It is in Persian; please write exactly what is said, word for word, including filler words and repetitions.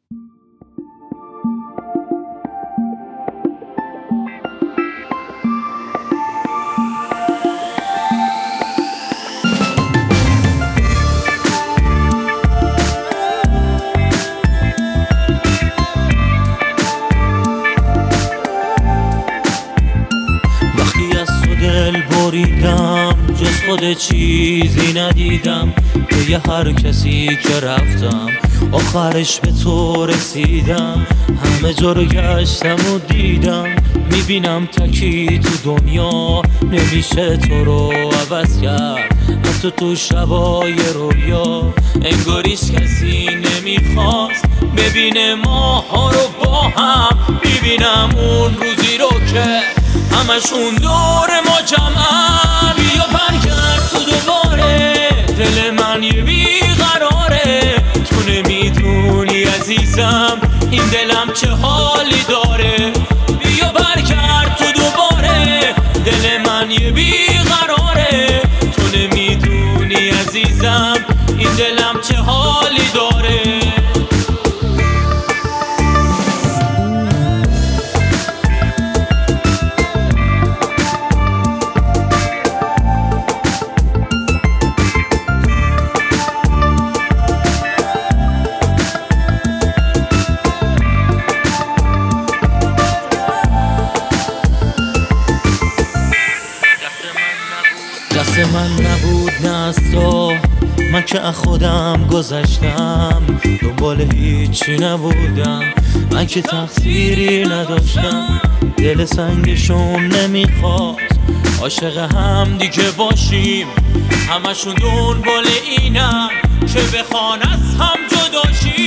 دل بریدم جز خود چیزی ندیدم، به هر کسی که رفتم آخرش به تو رسیدم. همه جا رو گشتم و دیدم، میبینم تکی تو دنیا نمیشه تو رو عوض کرد، حتی تو شبای رویا انگاریش کسی نمیخواست ببینه ماها رو با هم. میبینم اون روزی رو که همشون دور ما جمعن. بیا برگرد تو دوباره، دل من یه بیقراره. تو نمیدونی عزیزم این دلم چه حالی داره. بیا برگرد تو دوباره، دل من یه بیقراره. تو نمیدونی عزیزم این دلم چه حالی داره. دست من نبود نه از تو، من که از خودم گذشتم، دنبال هیچی نبودم، من که تقصیری نداشتم. دل سنگشون نمیخواد عاشق هم دیگه باشیم، همشون دنبال اینم که بخوان از هم جداشیم.